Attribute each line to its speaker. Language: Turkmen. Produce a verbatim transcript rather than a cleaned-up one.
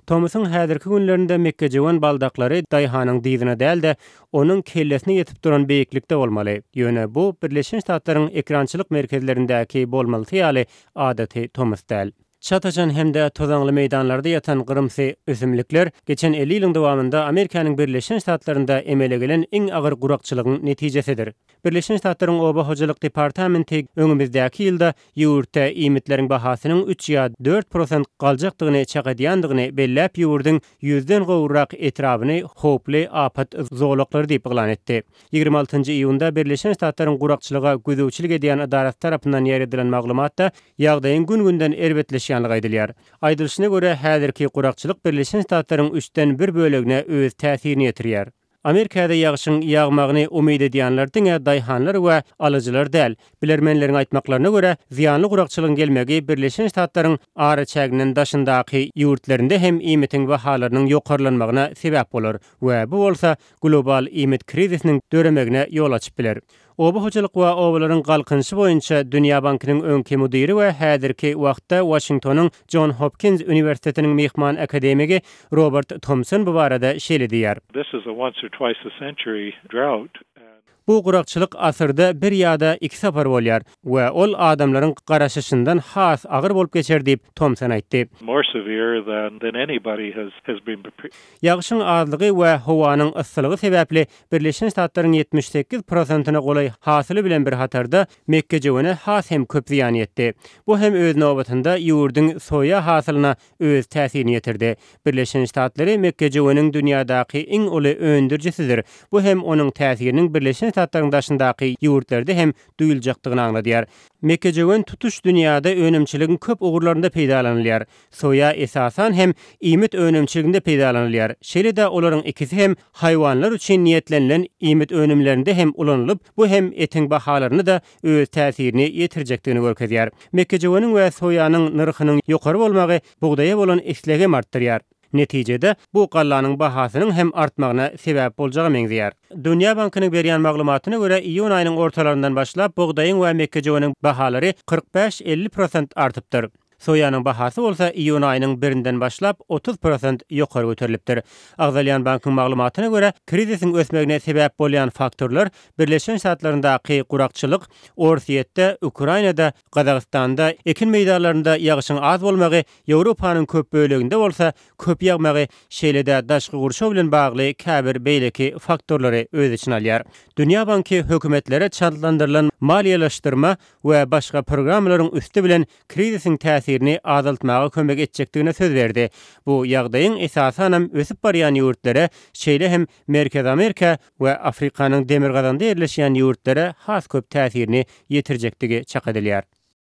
Speaker 1: Thomas'ın häzirki günlerinde Mekkejewon baldaklary daýhanyň diýdine däl de onun kellesine yetip duran beýiklikde bolmaly. Ýöne bu Birleşen Ştatlaryň ekrançylyk merkezlerindäki bolmaly ýaly adaty Thomas däl. Çatajan hemde tozaňly meýdanlarda ýatan gyrymsy ösümlikler geçen elli ýylyň dowamında Amerikanyň Birleşen Ştatlarynda emele gelen iň agyr gurakçylygyň netijesidir. Birleşen Ştatlaryň Oba Hojalyk Departamenti öňümizdäki ýylda ýurtda iýmitleriň bahasynyň üç ýa dört prosent galjakdygyny çakadýandygyny belläp ýurdun ýüzden gowrak etrabyny hoply apat zolaklary diýip elan etdi. ýygrimi altynjy iýunda Birleşen Ştatlaryň gurakçylyga gözewçilik edýän adalet tarapyndan ýeredilen maglumatda ýagdaýyň gün-günden erbetleşýänligi aýdylýar. Aýdylyşyna görä häzirki gurakçylyk Birleşen Ştatlaryň üçden bir bölegine öz täsirini ýetirýär. Amerikada ýagşyň ýagmagyny umyt edýänler diňe daýhanlar we alyjylar däl. Bilermenleriň aýtmaklaryna görä, ziýanly gurakçylygyň gelmegi Birleşen Ştatlaryň ara çäginiň daşyndaky ýurtlarynda hem iýmitiň bahalarynyň ýokarlanmagyna sebäp bolar we bu bolsa global iýmit krizisiniň döremegine ýol açyp biler. Oba hojalyk we obalaryň galkynşy boýunça Dünýä Bankynyň öňki müdiri we häzirki wagtda Washingtonyň John Hopkins Üniversitetiniň mehman akademigi Robert Thompson bu barada şeýle diýär.
Speaker 2: This is a once or twice a century drought.
Speaker 1: Bu gurakçylyk asyrda bir ýa-da iki sapar bolýar we ol adamlaryň garaşyşyndan has agyr bolup geçer diýip Thompson aýtdy.
Speaker 2: More severe than than anybody has has been.
Speaker 1: Ýagşyň azlygy we howanyň yssylygy sebäpli Birleşen Ştatlaryň ýetmiş sekiz prosentina golay hasyly bilen bir hatarda Mekkejewone has hem köp ziýan ýetdi. Bu hem öz nowbatynda ýurdun soýa hasylyna öz täsirini ýetirdi. Birleşen Ştatlary Mekkejewonyň dünýädäki iň uly öndürjisidir. Bu hem onuň täsiriniň Birleşen Ştatlaryň daşyndaky ýurtlarda hem duýuljakdygyny aňladýar. Mekkejewon tutuş dünýäde önemçiligiň köp ugurlarynda peýdalanylýar. Soýa esasan hem iýmit önemçiliginde peýdalanylýar. Şeýle-de olaryň ikisi hem haýwanlar üçin niýetlenilen iýmit önümlerinde hem ulanylyp, bu hem etiň bahalaryny da öz täsirini ýetirjekdigini görkezýär. Mekkejewonyň we soýanyň nyrkynyň ýokary bolmagy bugdaýa bolan eslege artdyrýar. Netijede bu gallanyň bahasynyň hem artmagyna sebäp boljagy meňzeýär. Dünýä Bankynyň berýän maglumatyna görä iýun aýynyň ortalaryndan başlap bugdaýyň we Mekkejewonyň bahalary kırk beş elli prosent artypdyr. Soýanyň bahasy bolsa iýun aýynyň birinden başlap otuz prosent ýokary göterilipdir. Agzalyan Bankyň maglumatyna görä, krizisiň ösmegine sebäp bolýan faktorlar Birleşen Ştatlaryndaky gurakçylyk, Orsiýetde, Ukrainada, Gazagystanda, ekin meýdanlarynda ýagşyň az bolmagy, Ýewropanyň köp böleginde bolsa köp ýagmagy, şeýle-de daşky gurşaw bilen bagly käbir beýleki faktorlary öz içine alýar. Dünýä Banky hökümetlere çatlandyrylan maliýeleşdirme we başga programmalaryň üstü bilen krizisiň täsirini azaltmaga kömek etjekdigine söz berdi. Bu ýagdaýyň esasanam ösüp barýan ýurtlara, şeýle hem Merkez Amerika we Afrikanyň demirgazanda ýerleşýän ýurtlara has köp täsirini ýetirjekdigi çak edilýär.